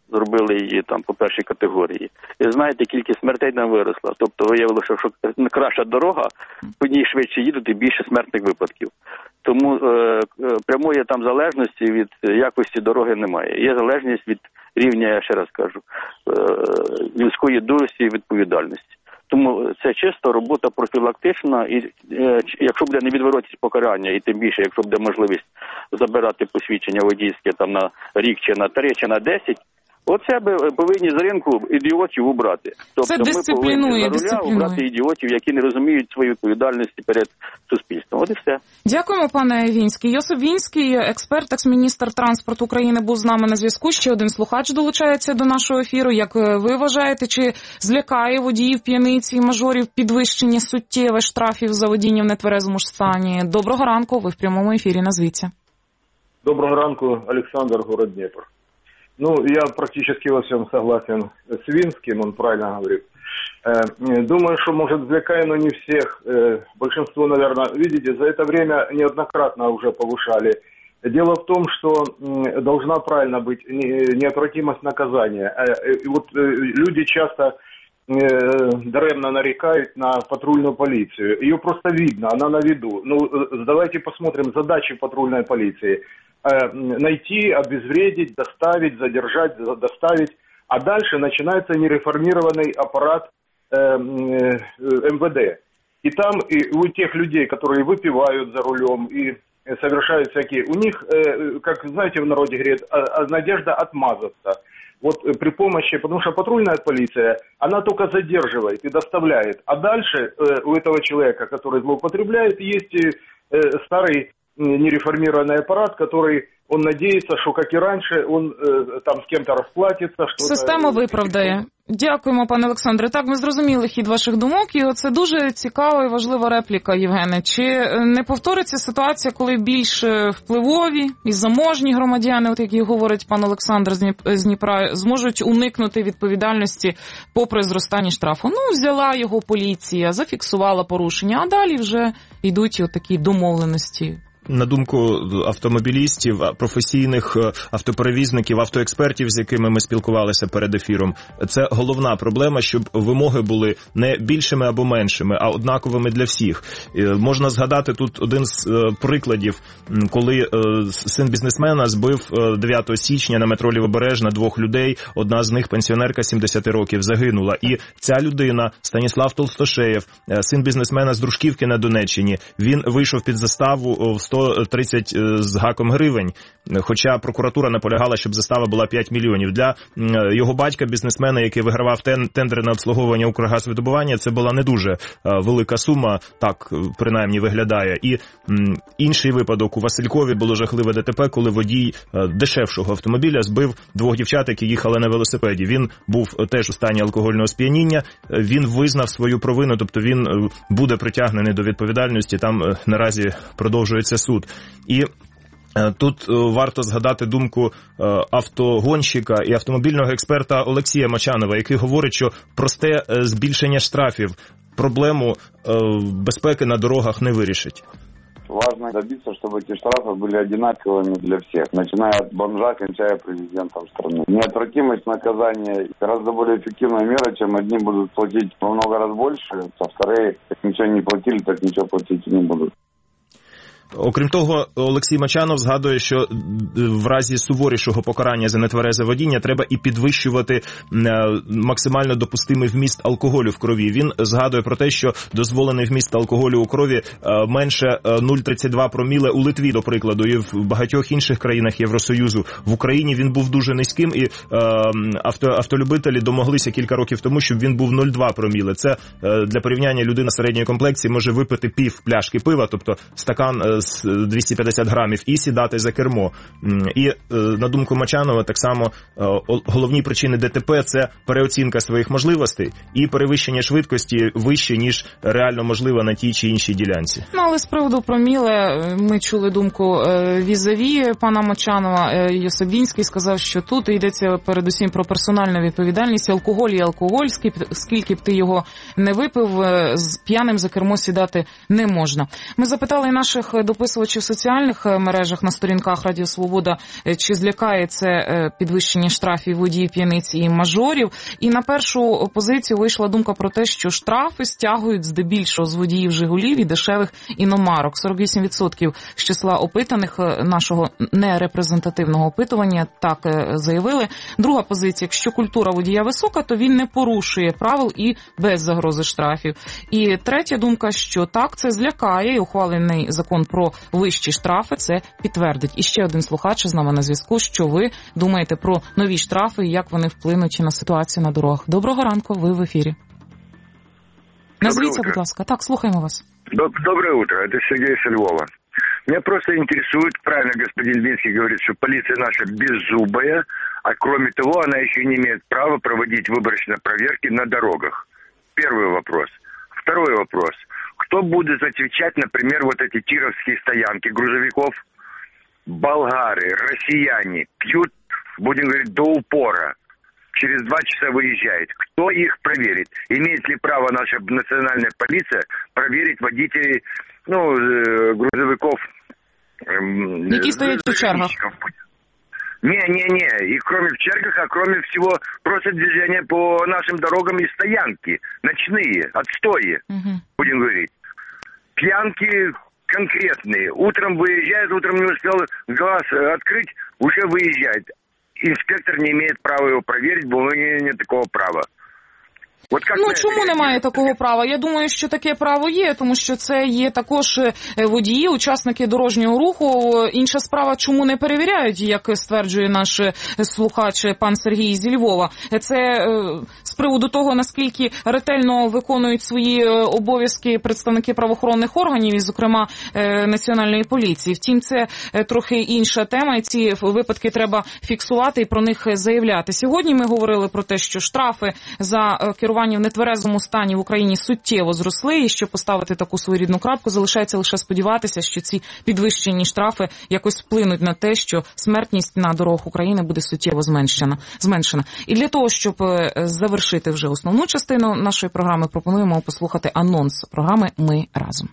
зробили її там по першій категорії. І знаєте, кількість смертей там виросла. Тобто виявилося, що краща дорога, по ній швидше їдуть і більше смертних випадків. Тому прямої там залежності від якості дороги немає. Є залежність від рівня, я ще раз кажу, людської дурості і відповідальності. Тому це чисто робота профілактична, і якщо буде невідворотність покарання, і тим більше, якщо буде можливість забирати посвідчення водійське там на рік, чи на 3, чи на 10, оце би повинні з ринку ідіотів убрати. Тобто це дисциплінує, ми повинні убрати ідіотів, які не розуміють свої відповідальності перед суспільством. От і все. Дякуємо, пане Вінський. Йосип Вінський, експерт, екс-міністр транспорту України, був з нами на зв'язку. Ще один слухач долучається до нашого ефіру. Як ви вважаєте, чи злякає водіїв п'яниці і мажорів підвищення суттєве штрафів за водіння в нетверезому стані? Доброго ранку, ви в прямому ефірі, назвіться. Доброго ранку, Александр, город Днепр. Я практически во всем согласен с Винским, он правильно говорит. Думаю, что, может, злякая, но не всех. Большинство, наверное, видите, за это время неоднократно уже повышали. Дело в том, что должна правильно быть неотвратимость наказания. И вот люди часто даремно нарекают на патрульную полицию. Ее просто видно, она на виду. Давайте посмотрим задачи патрульной полиции. Найти, обезвредить, доставить, задержать, доставить. А дальше начинается нереформированный аппарат МВД. И там и у тех людей, которые выпивают за рулем и совершают всякие... У них, как знаете, в народе говорят, надежда отмазаться. Вот при помощи... Потому что патрульная полиция, она только задерживает и доставляет. А дальше у этого человека, который злоупотребляет, есть старый нереформированный аппарат, который, он надеется, что, как и раньше, он там с кем-то расплатится. Система виправдає. Дякуємо, пане Олександре. Так, ми зрозуміли хід ваших думок, і це дуже цікава і важлива репліка, Євгене. Чи не повториться ситуація, коли більш впливові і заможні громадяни, от які говорить пан Олександр з Дніпра, зможуть уникнути відповідальності попри зростання штрафу? Взяла його поліція, зафіксувала порушення, а далі вже йдуть отакі домовленості. На думку автомобілістів, професійних автоперевізників, автоекспертів, з якими ми спілкувалися перед ефіром, це головна проблема, щоб вимоги були не більшими або меншими, а однаковими для всіх. Можна згадати тут один з прикладів, коли син бізнесмена збив 9 січня на метро Лівобережна 2 людей, одна з них, пенсіонерка 70 років, загинула. І ця людина, Станіслав Толстошеєв, син бізнесмена з Дружківки на Донеччині, він вийшов під заставу в 130 з гаком гривень, хоча прокуратура наполягала, щоб застава була 5 мільйонів. Для його батька, бізнесмена, який вигравав тендери на обслуговування Укргазвидобування, це була не дуже велика сума, так принаймні виглядає. І інший випадок у Василькові було жахливе ДТП, коли водій дешевшого автомобіля збив 2 дівчат, які їхали на велосипеді. Він був теж у стані алкогольного сп'яніння, він визнав свою провину, тобто він буде притягнений до відповідальності, там наразі продовжується суд. І тут варто згадати думку автогонщика і автомобільного експерта Олексія Мочанова, який говорить, що просте збільшення штрафів проблему безпеки на дорогах не вирішить. Важно добиться, чтобы эти штрафы были одинаковыми для всех, начиная от бомжа, кончая президентом страны. Неотвратимость наказания гораздо более эффективная мера, чем одни будут платить во много раз больше, а вторые, как ничего не платили, так ничего платить не будут. Окрім того, Олексій Мочанов згадує, що в разі суворішого покарання за нетверезе водіння треба і підвищувати максимально допустимий вміст алкоголю в крові. Він згадує про те, що дозволений вміст алкоголю у крові менше 0,32 проміле у Литві, до прикладу, і в багатьох інших країнах Євросоюзу. В Україні він був дуже низьким, і автолюбителі домоглися кілька років тому, щоб він був 0,2 проміле. Це, для порівняння, людина середньої комплекції може випити пів пляшки пива, тобто стакан з 250 грамів, і сідати за кермо. І, на думку Мочанова, так само головні причини ДТП – це переоцінка своїх можливостей і перевищення швидкості вище, ніж реально можливо на тій чи іншій ділянці. Але з приводу проміле ми чули думку візаві пана Мочанова. Йосип Вінський сказав, що тут йдеться передусім про персональну відповідальність. Алкоголь є алкоголь, скільки б ти його не випив, з п'яним за кермо сідати не можна. Ми запитали наших дописувачі в соціальних мережах на сторінках Радіо Свобода, чи злякає це підвищення штрафів водіїв, п'яниць і мажорів. І на першу позицію вийшла думка про те, що штрафи стягують здебільшого з водіїв «Жигулів» і дешевих іномарок. 48% з числа опитаних нашого нерепрезентативного опитування так заявили. Друга позиція, якщо культура водія висока, то він не порушує правил і без загрози штрафів. І третя думка, що так, це злякає, і ухвалений закон про вищі штрафи це підтвердить. І ще один слухач з нами на зв'язку. Що ви думаєте про нові штрафи і як вони вплинуть на ситуацію на дорогах? Доброго ранку, ви в ефірі. Назвіться, будь ласка. Так, слухаємо вас. Доброе утро, это Сергей со Львова. Меня просто интересует, правильно господин Минский говорит, что полиция наша беззубая, а кроме того, она еще не имеет права проводить выборочные проверки на дорогах. Первый вопрос. Второй вопрос. Кто будет отвечать, например, вот эти тировские стоянки грузовиков? Болгары, россияне пьют, будем говорить, до упора. Через 2 часа выезжает. Кто их проверит? Имеет ли право наша национальная полиция проверить водителей, грузовиков? Які стоять у чергах? Не. И кроме в чергах, а кроме всего, просто движение по нашим дорогам и стоянки. Ночные, отстои, будем говорить. Пьянки конкретные. Утром выезжает, утром не успел глаз открыть, уже выезжает. Инспектор не имеет права его проверить, бо у него нет такого права. Чому немає такого права? Я думаю, що таке право є, тому що це є також водії, учасники дорожнього руху. Інша справа, чому не перевіряють, як стверджує наш слухач пан Сергій зі Львова. Це з приводу того, наскільки ретельно виконують свої обов'язки представники правоохоронних органів, і, зокрема, Національної поліції. Втім, це трохи інша тема, і ці випадки треба фіксувати і про них заявляти. Сьогодні ми говорили про те, що штрафи за керування в нетверезому стані в Україні суттєво зросли, і щоб поставити таку своєрідну крапку, залишається лише сподіватися, що ці підвищені штрафи якось вплинуть на те, що смертність на дорогах України буде суттєво зменшена. І для того, щоб завершити вже основну частину нашої програми, пропонуємо послухати анонс програми «Ми разом».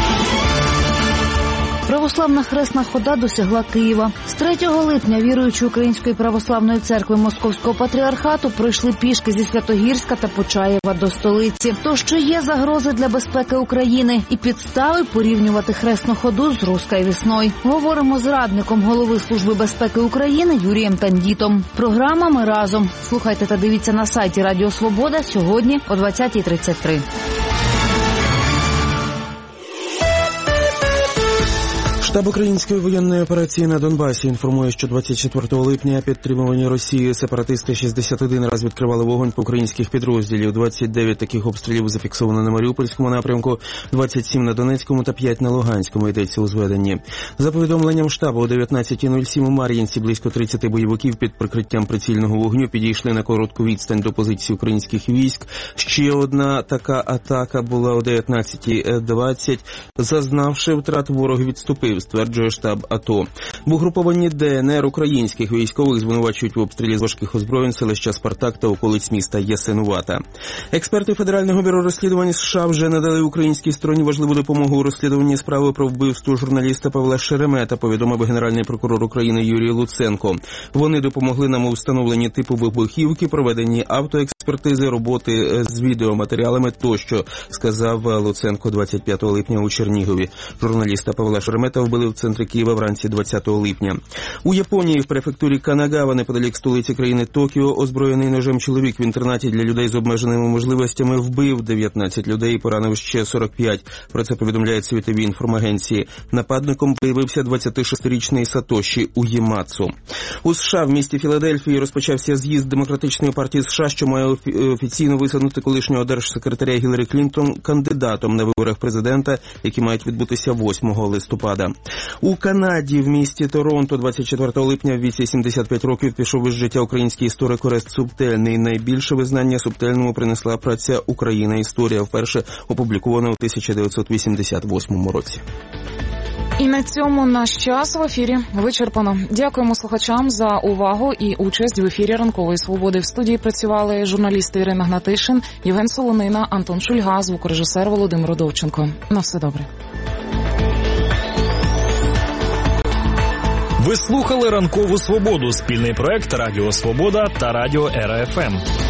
Православна хресна хода досягла Києва. З 3 липня віруючі Української православної церкви Московського патріархату пройшли пішки зі Святогірська та Почаєва до столиці. Тож чи є загрози для безпеки України і підстави порівнювати хресну ходу з «Руською весною»? Говоримо з радником голови Служби безпеки України Юрієм Тандітом. Програма «Ми разом». Слухайте та дивіться на сайті Радіо Свобода сьогодні о 20:33. Штаб української воєнної операції на Донбасі інформує, що 24 липня підтримувані Росією сепаратисти 61 раз відкривали вогонь по українських підрозділів. 29 таких обстрілів зафіксовано на Маріупольському напрямку, 27 на Донецькому та 5 на Луганському, йдеться у зведенні. За повідомленням штабу, о 19:07 у Мар'їнці близько 30 бойовиків під прикриттям прицільного вогню підійшли на коротку відстань до позиції українських військ. Ще одна така атака була о 19:20. Зазнавши втрат, ворог відступив, стверджує штаб АТО. В угрупованні ДНР українських військових звинувачують в обстрілі з важких озброєнь селища Спартак та околиць міста Ясинувата. Експерти Федерального бюро розслідувань США вже надали українській стороні важливу допомогу у розслідуванні справи про вбивство журналіста Павла Шеремета, повідомив генеральний прокурор України Юрій Луценко. Вони допомогли нам у встановленні типу вибухівки, проведенні автоекспертизи, роботи з відеоматеріалами тощо, сказав Луценко 25 липня у Чернігові. Журналіста Павла Шеремета вбили в центрі Києва вранці 20 липня. У Японії в префектурі Канагава, неподалік столиці країни Токіо, озброєний ножем чоловік в інтернаті для людей з обмеженими можливостями вбив 19 людей і поранив ще 45. Про це повідомляють світові інформагенції. Нападником виявився 26-річний Сатоші Уємацу. У США в місті Філадельфії розпочався з'їзд Демократичної партії США, що має офіційно висунути колишнього держсекретаря Гіларі Клінтон кандидатом на виборах президента, які мають відбутися 8 листопада. У Канаді в місті Торонто 24 липня в віці 75 років пішов із життя український історик Орест Субтельний. Найбільше визнання Субтельному принесла праця «Україна. Історія», вперше опублікована у 1988 році. І на цьому наш час в ефірі вичерпано. Дякуємо слухачам за увагу і участь в ефірі «Ранкової свободи». В студії працювали журналісти Ірина Гнатишин, Євген Солонина, Антон Шульга, звукорежисер Володимир Довченко. На все добре. Ви слухали «Ранкову свободу» – спільний проект Радіо Свобода та Радіо РФМ.